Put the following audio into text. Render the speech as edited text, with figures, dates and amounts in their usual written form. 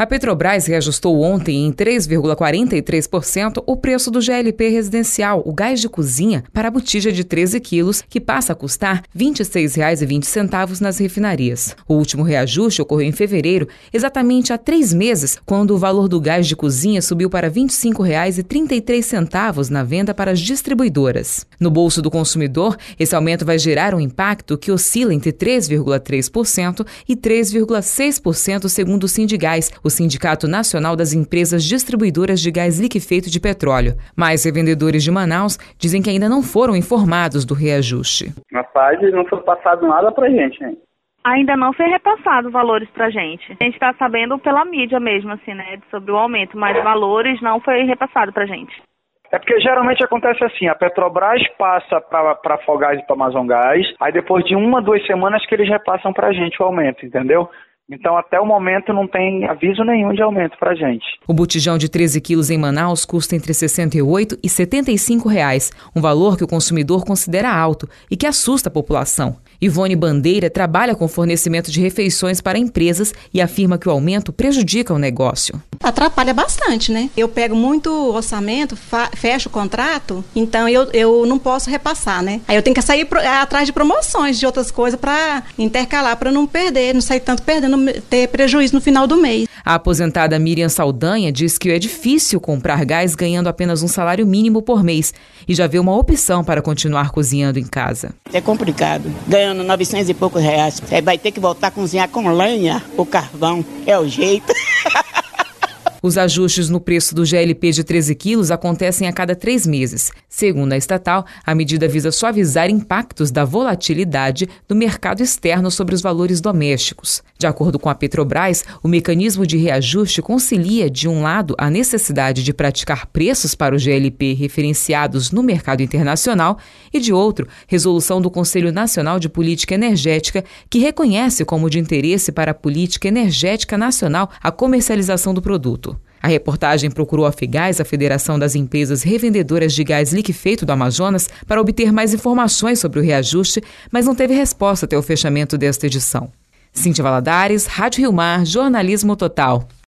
A Petrobras reajustou ontem em 3,43% o preço do GLP residencial, o gás de cozinha, para a botija de 13 quilos, que passa a custar R$ 26,20 nas refinarias. O último reajuste ocorreu em fevereiro, exatamente há 3 meses, quando o valor do gás de cozinha subiu para R$ 25,33 na venda para as distribuidoras. No bolso do consumidor, esse aumento vai gerar um impacto que oscila entre 3,3% e 3,6% segundo o Sindigás, o Sindicato Nacional das Empresas Distribuidoras de Gás Liquefeito de Petróleo. Mas revendedores de Manaus dizem que ainda não foram informados do reajuste. Na PAD não foi passado nada pra gente, hein? Ainda não foi repassado valores pra gente. A gente está sabendo pela mídia mesmo, assim, né, sobre o aumento, mas valores não foi repassado pra gente. É porque geralmente acontece assim, a Petrobras passa para a Afogás e para a Amazon Gás, aí depois de 1 a 2 semanas que eles repassam pra gente o aumento, entendeu? Então, até o momento, não tem aviso nenhum de aumento para a gente. O botijão de 13 quilos em Manaus custa entre R$ 68 e R$ 75, um valor que o consumidor considera alto e que assusta a população. Ivone Bandeira trabalha com fornecimento de refeições para empresas e afirma que o aumento prejudica o negócio. Atrapalha bastante, né? Eu pego muito orçamento, fecho o contrato, então eu não posso repassar, né? Aí eu tenho que sair atrás de promoções, de outras coisas para intercalar, para não perder, não sair tanto perdendo, ter prejuízo no final do mês. A aposentada Miriam Saldanha diz que é difícil comprar gás ganhando apenas um salário mínimo por mês e já vê uma opção para continuar cozinhando em casa. É complicado, ganhando 900 e poucos reais. Você vai ter que voltar a cozinhar com lenha ou carvão, é o jeito. Os ajustes no preço do GLP de 13 quilos acontecem a cada 3 meses. Segundo a estatal, a medida visa suavizar impactos da volatilidade do mercado externo sobre os valores domésticos. De acordo com a Petrobras, o mecanismo de reajuste concilia, de um lado, a necessidade de praticar preços para o GLP referenciados no mercado internacional e, de outro, resolução do Conselho Nacional de Política Energética, que reconhece como de interesse para a política energética nacional a comercialização do produto. A reportagem procurou a Afegás, a Federação das Empresas Revendedoras de Gás Liquefeito do Amazonas, para obter mais informações sobre o reajuste, mas não teve resposta até o fechamento desta edição. Cíntia Valadares, Rádio Rio Mar, Jornalismo Total.